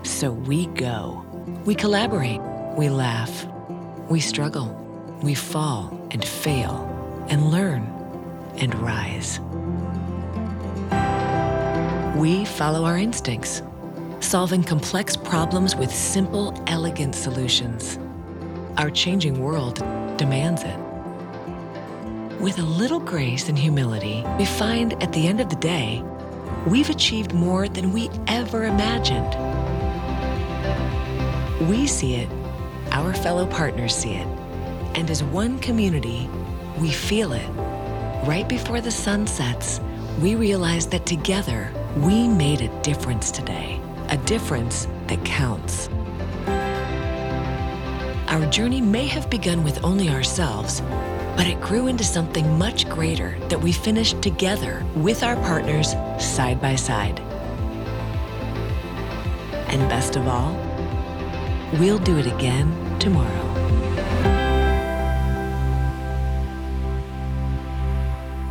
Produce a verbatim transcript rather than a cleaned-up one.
So we go. We collaborate. We laugh. We struggle. We fall and fail and learn and rise. We follow our instincts, solving complex problems with simple, elegant solutions. Our changing world demands it. With a little grace and humility, we find at the end of the day, we've achieved more than we ever imagined. We see it, our fellow partners see it, and as one community, we feel it. Right before the sun sets, we realize that together, we made a difference today, a difference that counts. Our journey may have begun with only ourselves, but it grew into something much greater that we finished together with our partners side by side. And best of all, we'll do it again tomorrow.